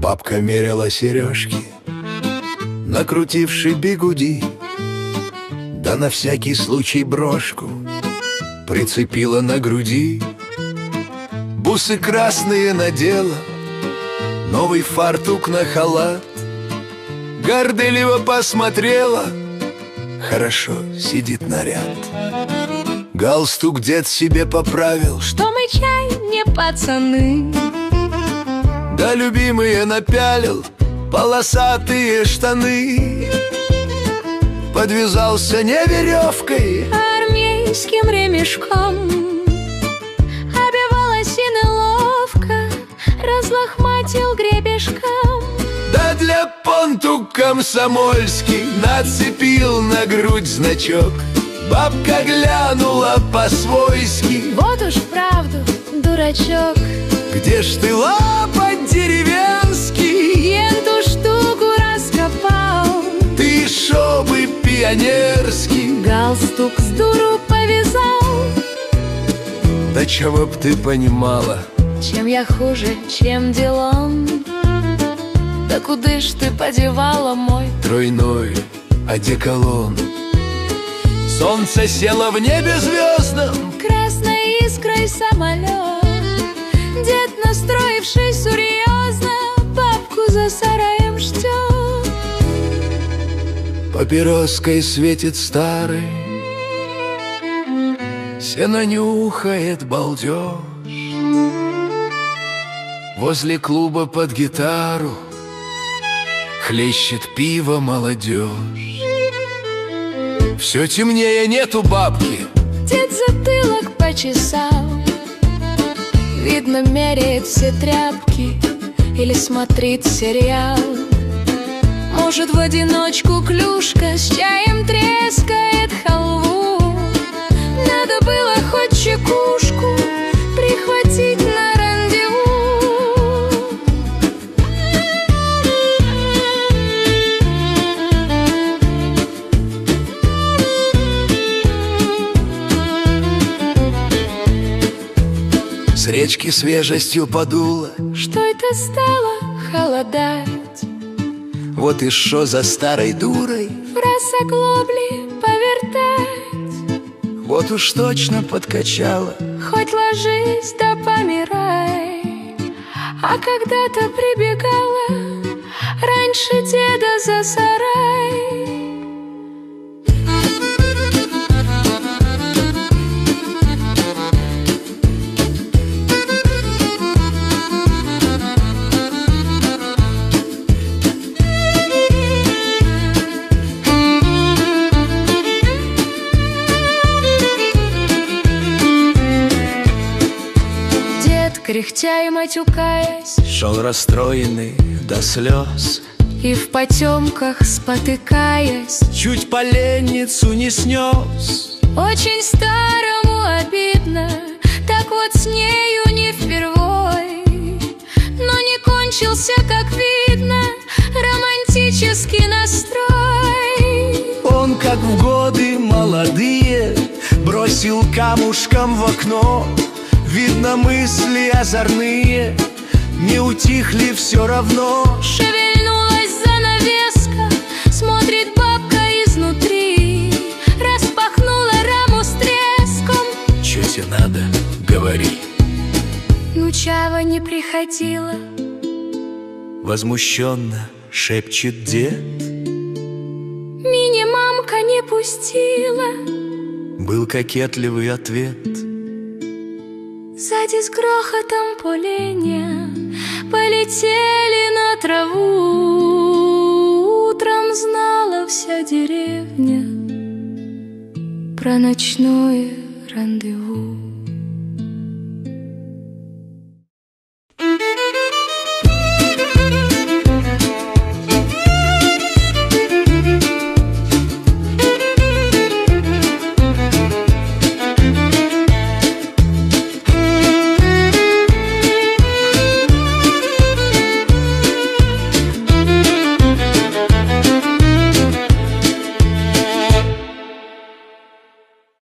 Бабка мерила сережки, накрутивши бигуди, да на всякий случай брошку прицепила на груди. Бусы красные надела, новый фартук на халат, горделиво посмотрела, хорошо сидит наряд. Галстук дед себе поправил, что мы чай не пацаны. да любимые напялил полосатые штаны. Подвязался не веревкой, а армейским ремешком. Обивалась и неловко, разлохматил гребешком. да для понту комсомольский нацепил на грудь значок. Бабка глянула по-свойски, Вот уж вправду дурачок. где ж ты, лапоть деревенский? Эту штуку раскопал, Ты шобы пионерский. галстук с дуру повязал. Да чего б ты понимала, Чем я хуже, чем делом? Да куда ж ты подевала мой тройной одеколон? Солнце село в небе звездном, красной искрой самолет? Дед, настроившись серьезно, бабку за сараем ждет. папироской светит старый, сено нюхает балдеж. Возле клуба под гитару хлещет пиво молодежь. Все темнее, нету бабки. Дед затылок почесал, видно, меряет все тряпки или смотрит сериал. Может, в одиночку клюшка с чаем трескает халву. Надо было хоть чекушку прихватить на рандеву. С речки свежестью подуло, Что это стало холодать? вот и шо за старой дурой. В раз оглобли повертать. Вот уж точно подкачала. Хоть ложись да помирай. А когда-то прибегала раньше деда за сарай. Кряхтя и матюкаясь, Шел расстроенный до слез, и в потемках спотыкаясь, чуть поленницу не снес. очень старому обидно, так вот с нею не впервой. Но не кончился, как видно, романтический настрой. Он, как в годы молодые, бросил камушком в окно. Видно, мысли озорные не утихли все равно. Шевельнулась занавеска, смотрит бабка изнутри, распахнула раму с треском. Че тебе надо, говори. Ну, чава не приходила. Возмущенно шепчет дед. Мини-мамка не пустила. Был кокетливый ответ. Сзади с грохотом поленья полетели на траву. Утром знала вся деревня про ночное рандеву.